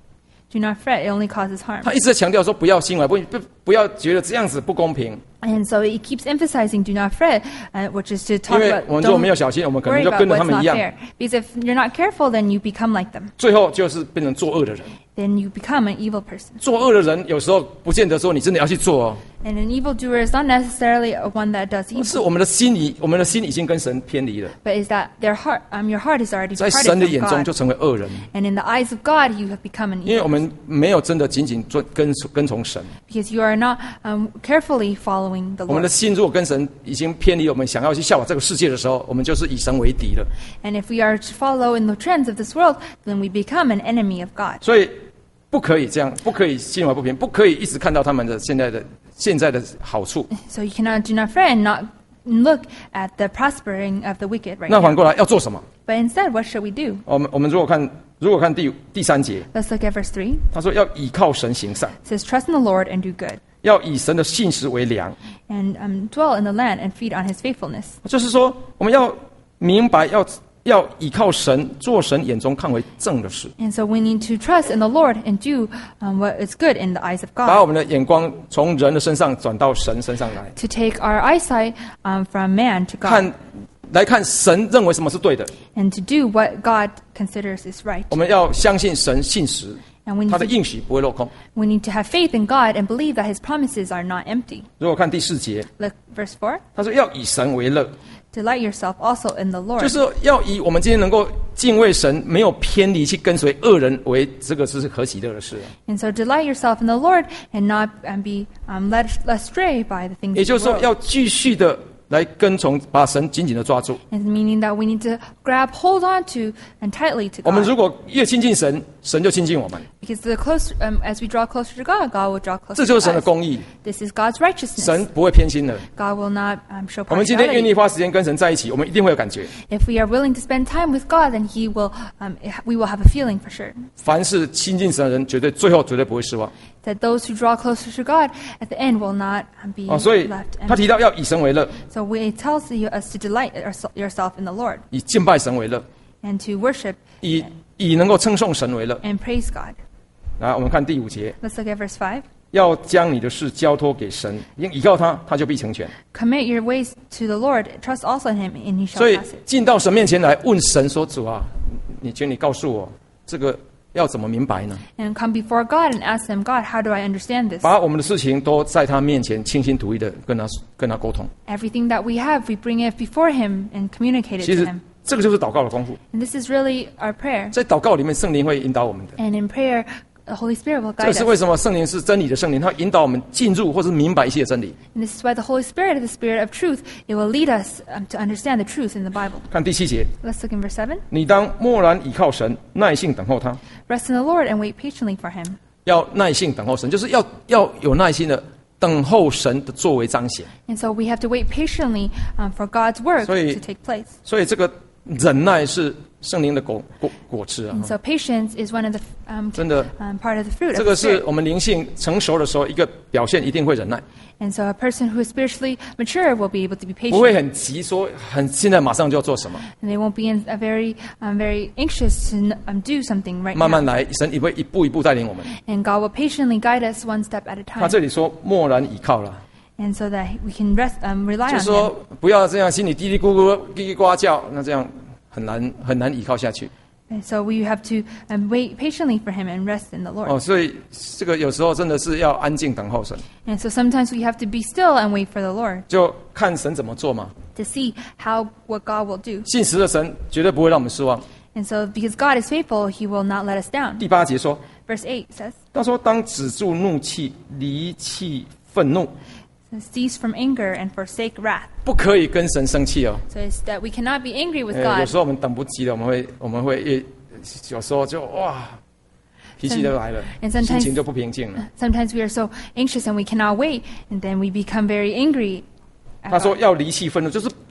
do not fret, it only causes harm. 他一直在强调说，不要心怀不平，不不要觉得这样子不公平， And so he keeps emphasizing, do not fret, uh, which is to 因 talk 为 about, 我们如果 don't 没有小心，我们可能 worry 就 about 跟着他 what's 们一 not 样， fair. Because if you're not careful, then you become like them. 最后就是变成作恶的人。 Then you become an evil person. 作恶的人有时候不见得说你真的要去做哦， And an evildoer is not necessarily a one that does 是 evil, 我们的心里，我们的心已经跟神偏离了， but is that their heart, um, your heart is already 在 departed 神的 from 眼中 God. 就成为恶人， And in the eyes of God, you have become an 因为 evil 我们没有真的紧紧遵跟跟从神。 because you are not um, carefully following the 我们的 Lord. 心如果跟神已经偏离，我们想要去效法这个世界的时候，我们就是以神为敌了。 And if we are to follow in the trends of this world, then we become an enemy of God. 所以不可以这样，不可以心怀不平，不可以一直看到他们的现在的现在的好处。 So you cannot do not fret and not look at the prospering of the wicked right 那反 now. 过来要做什么？ But instead, what should we do? 我们我们如果看如果看第第三节， Let's look at verse three. 他说要倚靠神行善， It says, trust in the Lord and do good, 要以神的信实为粮。 and um, dwell in the land and feed on his faithfulness. 就是说，我们要明白，要要倚靠神，做神眼中看为正的事， And so we need to trust in the Lord and do um, what is good in the eyes of 把 God. 我们的眼光从人的身上转到神身上来， To take our eyesight um, from man to God. 看来看神认为什么是对的， And to do what God considers is right. 我们要相信神信实， And we 他 need, 的 to, 应许不会落空。 we need to have faith in God and believe that his promises are not empty. 如果看第四节， Look, verse four. 他说要以神为乐， Delight yourself also in the Lord. 就是要以我们今天能够敬畏神，没有偏离去跟随恶人为这个是何喜乐的事。 And so delight yourself in the Lord and not um, be um, led, led astray by the things 也 of 就是 the 说， world. 要继续的来跟从，把神紧紧的抓住。 And meaning that we need to grab hold on to and tightly to 我们 God. 如果越亲近神，神就亲近我们， Because the close, um, as we draw closer to God, God will draw 这 closer 就 to 是神的 us. 公义。 This is God's righteousness. 神不会偏心的。 God will not um, show 我们今天愿 partiality. 意花时间跟神在一起，我们一定会有感觉。 If we are willing to spend time with God, then He will, um, we will have a feeling for sure 凡是亲近神的人，绝对最后绝对不会失望。 that those who draw closer to God at the end will not um, be 哦，所以 left 他 empty. 提到要以神为乐， So we, it tells you, us to delight ourse- yourself in the Lord 以敬拜神为乐， and to worship 以以能够称颂神为乐。 and praise God. 来，我们看第五节， Let's look at verse five. 要将你的事交托给神，因倚靠他，他就必成全。 Commit your ways to the Lord. Trust also in Him, and He shall 所以 pass it. 进到神面前来问神说：“主啊，你请你告诉我，这个要怎么明白呢？” And come before God and ask Him, God, how do I understand this? 把我们的事情都在他面前倾心吐意的跟他跟他沟通。 Everything that we have, we bring it before Him and communicate it 其 to 实 Him. 这个就是祷告的功夫。 And this is really our prayer. 在祷告里面，圣灵会引导我们的。 And in prayer, the Holy Spirit will 这 guide 是为 us. 什么圣灵是真理的圣灵，它引导我们进入或是明白一切真理。 And this is why the Holy Spirit is the Spirit of truth. It will lead us um, to understand the truth in the Bible. 看第七节， Let's look in verse seven. 你当默然倚靠神，耐性等候他。 Rest in the Lord and wait patiently for Him. 要耐性等候神，就是要要有耐心的等候神的作为彰显。 And so we have to wait patiently um, for God's work 所以- to take place. 所以这个忍耐是圣灵的果果果子啊 And，so patience is one of the um, 真的， um, part of the fruit 这 of the 个是 Spirit. 我们灵性成熟的时候一个表现，一定会忍耐， And so a person who is spiritually mature will be able to be 不会 patient. 很急说很现在马上就要做什么， And they won't be in a very, um, very anxious to um, do something right 慢慢 now. 来，神也会一步一步带领我们。 And God will patiently guide us one step at a 他 time. 这里说默然倚靠了， And so that we can rest, um, rely 就 on 是 Him. 说不要这样心里嘀嘀咕咕、叽叽呱叫，那这样很难很难倚靠下去。 And so we have to um, wait patiently for Him and rest in the Lord. 哦，所以这个有时候真的是要安静等候神， And so sometimes we have to be still and wait for the Lord 就看神怎么做嘛。 to see how what God will do. 信实的神绝对不会让我们失望。 And so because God is faithful, He will not let us down. 第八节说， Verse eight says, 他说当止住怒气，离弃愤怒， cease from anger and forsake wrath. 不可以跟神生气哦。 So it's that we cannot be angry with 呃，有 God. 时候我们等不及了，我们会我们会越有时候就哇，脾气就来了， And sometimes- 心情就不平静了。 Sometimes we are so anxious and we cannot wait, and then we become very angry. at 他说 God. 要离弃愤怒，就是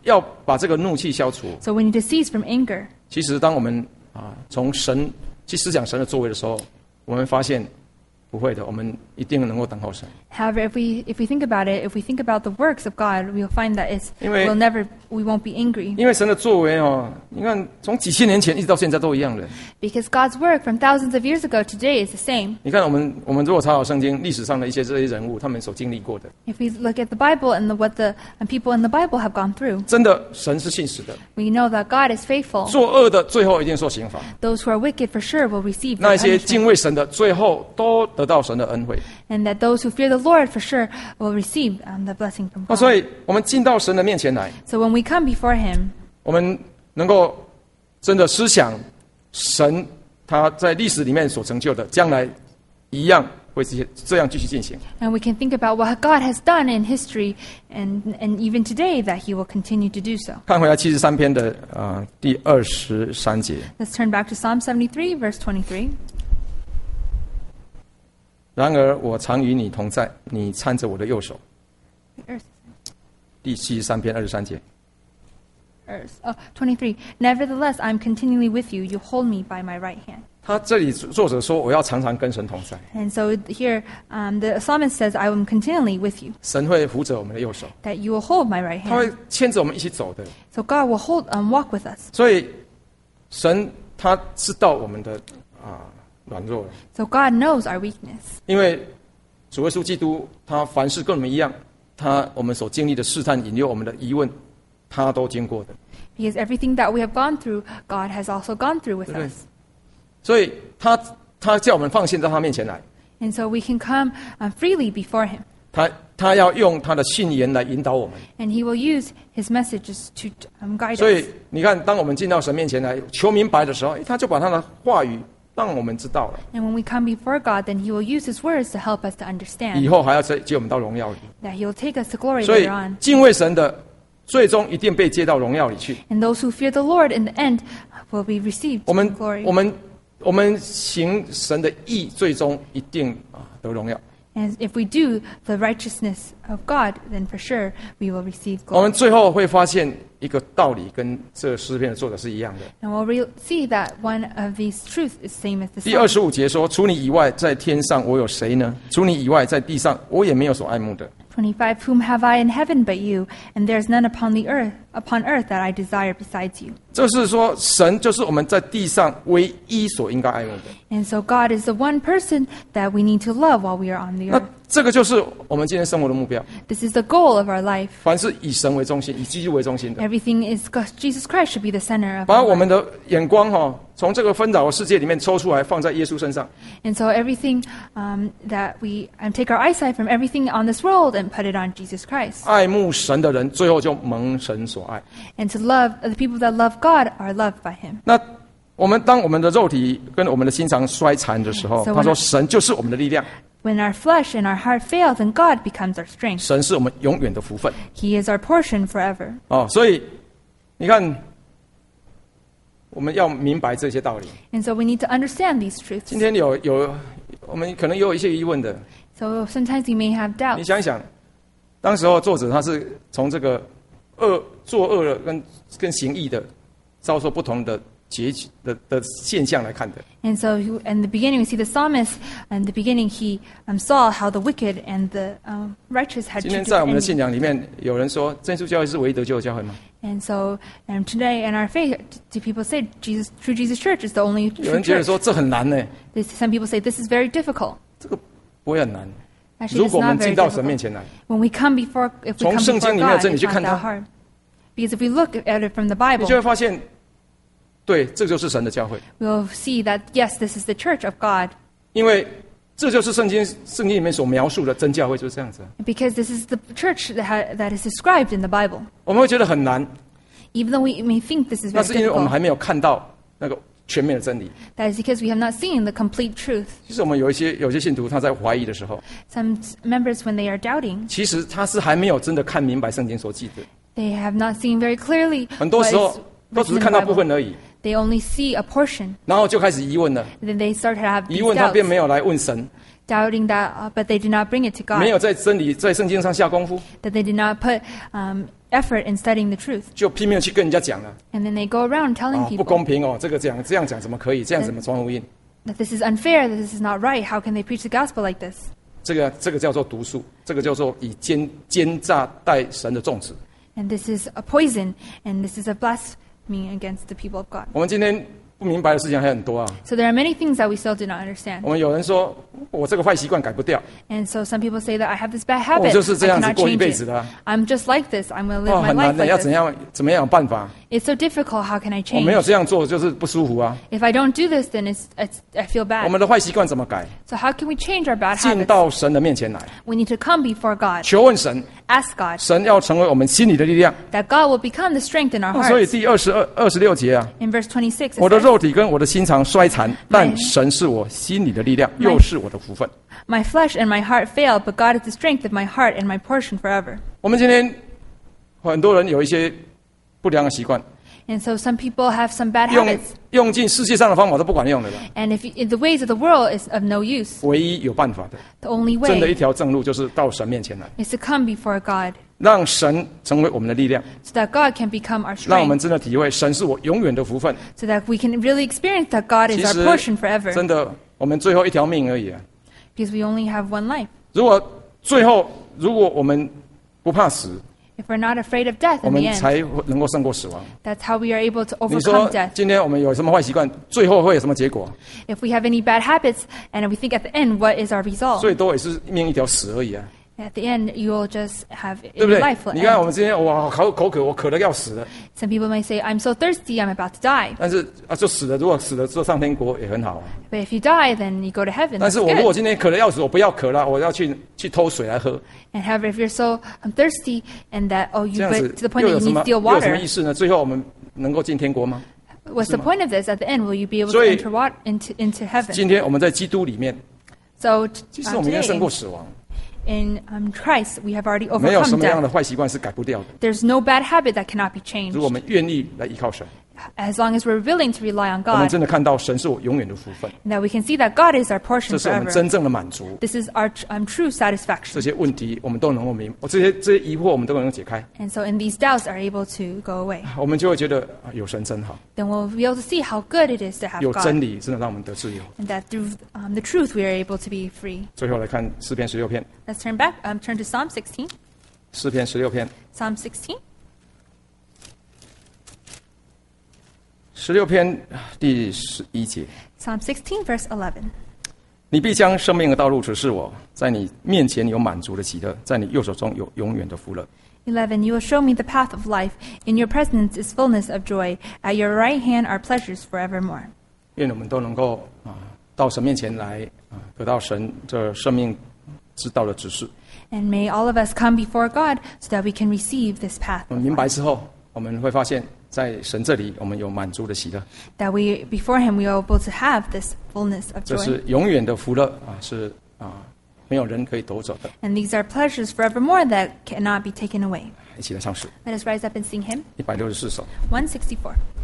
要把这个怒气消除。 So we need to cease from anger. 其实，当我们啊从神去思想神的作为的时候，我们发现不会的，我们一定能够等候神。 However, if we if we think about it, if we think about the works of God, we'll find that it's 因为- we'll never we won't be angry. 因为神的作为哦，你看从几千年前一直到现在都一样的。 Because God's work from thousands of years ago today is the same. 你看我们我们如果查考圣经历史上的一些这些人物，他们所经历过的， If we look at the Bible and the, what the and people in the Bible have gone through, 真的神是信实的。 we know that God is faithful. 作恶的最后一定受刑罚， Those who are wicked for sure will receive the 那一些敬 punishment. 畏神的最后都得到神的恩惠。 And that those who fear the Lord for sure will receive um, the blessing from 那 God. 所以我们进到神的面前来， So when we come before Him, 我们能够真的思想神他在历史里面所成就的，将来一样会这些这样继续进行。 and we can think about what God has done in history, and and even today that He will continue to do so. 看回来七十三篇的呃第二十三节， Let's turn back to Psalm seventy-three, verse twenty-three. 然而我常与你同在，你搀着我的右手。第七十三篇二十三节。 Earth. Oh, twenty-three. Nevertheless, I'm continually with you. You hold me by my right hand. 他这里作者说，我要常常跟神同在， And so here, um, the psalmist says, I am continually with you, 神会扶着我们的右手， that you will hold my right 他会 hand. 牵着我们一起走的。 So God will hold, um, walk with us. 所以神他知道我们的啊软弱了， So God knows our weakness. 因为主耶稣基督他凡事跟我们一样，他我们所经历的试探、引诱我们的疑问，他都经过的。 Because everything that we have gone through, God has also gone through with 对不对？ us. 所以他他叫我们放心到他面前来， And so we can come um, freely before Him. 他他要用他的信言来引导我们。 And He will use His messages to um, guide 所以 us. 你看，当我们进到神面前来求明白的时候，诶他就把他的话语让我们知道了， And when we come before God, then He will use His words to help us to 以 understand 后还要接接我们到荣耀里。 that He will take us to glory 所以 later on. 敬畏神的，最终一定被接到荣耀里去。 And those who fear the Lord in the end will be received 我们 in glory. 我们我们行神的义，最终一定啊得荣耀。 And if we do the righteousness of God, then for sure we will receive 我们 glory. 最后会发现一个道理，跟这诗篇的作者是一样的。 And we'll re- see that one of these truths is same as the 第二 psalm. 十五节说：“除你以外，在天上我有谁呢？除你以外，在地上我也没有所爱慕的。” twenty-five. Whom have I in heaven but you? And there is none upon the earth upon earth that I desire besides you. 这是说，神就是我们在地上唯一所应该爱慕的。 And so God is the one person that we need to love while we are on the 那 earth. 这个就是我们今天生活的目标。 This is the goal of our life. 凡是以神为中心、以基督为中心的， Everything is God, Jesus Christ should be the center of 把 our 我们 life. 的眼光哈、哦，从这个纷扰的世界里面抽出来，放在耶稣身上。 And so everything um, that we um, take our eyesight from everything on this world and put it on Jesus Christ. 爱慕神的人，最后就蒙神所爱。 And to love the people that love God are loved by Him. 那我们当我们的肉体跟我们的心肠衰残的时候， So 他说：“ when- 神就是我们的力量， When our flesh and our heart fail, then God becomes our strength. 神是我们永远的福分。 He is our portion forever. ” 哦，所以你看，我们要明白这些道理。 And so we need to understand these truths. 今天有有，我们可能也有一些疑问的。 So sometimes you may have 你 doubts. 想一想，当时候作者他是从这个恶作恶的跟跟行义的遭受不同的结局的的现象来看的。 And so he- in the beginning, we see the psalmist. In the beginning, he um, saw how the wicked and the um, righteous had 今天 treated 在 the 我们的信 enemy. 仰里面，有人说真耶稣教会是唯一得救的教会吗？ And so um, today in our faith, do people say Jesus, True Jesus Church is the only 有 true 人觉得 church? 说这很难呢， This, some people say this is very difficult. 这个不会很难。 Actually, 如 it's 果我们 not very 进到神 difficult. 面前来， When we come before, if we 从 come 圣经 before 里面的 God, 真理 it's 去 not 看 that 它。 hard. Because if we look at it from the 你 Bible, 就会发现，对，这就是神的教会， we'll see that yes, this is the church of God. 因为这就是圣经圣经里面所描述的真教会就是这样子。 Because this is the church that, ha- that is described in the Bible. 我们会觉得很难， Even though we may think this is 那 very 是因为我们还 difficult, 没有看到那个全面的真理。 that is because we have not seen the complete truth. 其实我们有一些有些信徒他在怀疑的时候， Some s- members, when they are doubting, 其实他是还没有真的看明白圣经所记的， they have not seen very clearly 很多 what 时候 is 都只 written 是 in 看 the 到部分 Bible. 而已， They only see a portion. 然后就开始疑问了。 Then they start to have 疑 these 问他 doubts, 便没有来问神， doubting that, uh, but they did not bring it to 没有 God. 在真理在圣经上下功夫， That they did not put um, effort in studying the truth. 就拼命去跟人家讲了， And then they go around telling 啊，不 people 公平哦，这个这样这样讲怎么可以？这样怎么传福音？ that this is unfair, that this is not right. How can they preach the gospel like this? 这个这个叫做毒素，这个叫做以奸奸诈待神的众子。 And this is a poison, and this is a blasphemy against the people of God. 我们今天不明白的事情还很多啊。 So there are many things that we still do not understand. 我们有人说我这个坏习惯改不掉， And so some people say that I have this bad 我 habit. 就是这 I 样子 cannot 过一 change 辈 it. 子的啊。 I'm just like this. I'm going to 哦， live my 很难 life 的，要 like 怎 this. 样怎么样有办法？ It's so difficult. How can I 我没有 change? 这样做就是不舒服啊。 If I don't do this, then it's, it's I feel 我 bad. 们的坏习惯怎么改？ So how can we change our bad 进 habits? 到神的面前来， We need to come before God, 求问神， ask God, 神要成为我们心里的力量。 that God will become the strength in our 所以 hearts. 第二十二、二十六节啊， In verse twenty-six, it 我的 says, 肉体跟我的心肠衰残，但神是我心里的力量，又是我的福分。 My flesh and my heart fail, but God is the strength of my heart and my portion forever. 我们今天很多人有一些不良的习惯， And so some people have some bad 用 habits. 用尽世界上的方法都不管用的了。 And if, if the ways of the world is of no use, 唯一有办法的， the only 真的一 way 条正路就是到神面前来， is to come before God, 让神成为我们的力量， so that God can become our 让我们 strength, 真的体会神是我永远的福分。 so that we can really experience that God 其 is our 实 portion forever, 真的，我们最后一条命而已啊。 because we only have one life. 如果最后如果我们不怕死， If we're not afraid of death 我 in the 们 end, 才能够胜过死亡。 that's how we are able to 你说 overcome death. 今天我们有什么坏习惯，最后会有什么结果？ If we have any bad habits, and we think at the end, what is our result? 最多也是命一条死而已啊， At the end, you will just have 对不 your 对 life will？ 你看我 end. 们今天哇，口口渴，我渴的要死了， Some people may say, I'm so thirsty, I'm about to die. 但是啊，就死了。如果死了之后上天国也很好啊。 But if you die, then you go to heaven. 但 That's 是我如果 good. 今天渴的要死，我不要渴了，我要去去偷水来喝， And however, if you're so um, thirsty and that, oh, 这 you 样 but 子 to the point 又 that 有 you 什 need 么 to steal 又有什么 water, 意思呢？最后我们能够进天国吗？ what's the point of this? At the end, will you be able to 所以 enter water into, into heaven? 今天我们在基督里面， So t- 其实 um, 我们已经 today, 胜过死亡， in um, Christ, we have already 没有什 overcome 么样的 death. 坏习惯是改不掉的。 There's no bad habit that cannot be 如果我 changed. 们愿意来依靠神， As long as we're willing to rely on 我们 God, 真的看到神是我永远的福分， and that we can see that God is our 这 portion 是我们 forever. 真正的满足。 This is our tr- um, true 这 satisfaction. 些问题我们都能够明，我这些这些疑惑我们都能够解开， And so, in these doubts are able to go away. 我们就会觉得啊有神真好， Then we'll be able to see how good it is to have 有 God, 真理真的让我们得自由。 and that through um, the truth we are able to be free. 最后来看诗篇十六篇， Let's turn back. Um, turn to Psalm sixteen. 诗篇十六篇， Psalm sixteen. 十六篇第十一节， Psalm sixteen, verse eleven. 你必将生命的道路指示我，在你面前有满足的喜乐，在你右手中有永远的福乐。 eleven. You will show me the path of life. In your presence is fullness of joy. At your right hand are pleasures forevermore. 愿我们都能够啊到神面前来啊，得到神这生命之道的指示。 And may all of us come before God so that we can receive this path. 我们明白之后，我们会发现，在神这里我们有满足的喜乐， That we, before Him, we are able to have this fullness of 这 joy. 是永远的福乐啊，是啊没有人可以夺走的。 And these are pleasures forevermore that cannot be taken away. 一起来唱诗 Let us rise up and sing hymn 一百六十四首。 one sixty-four.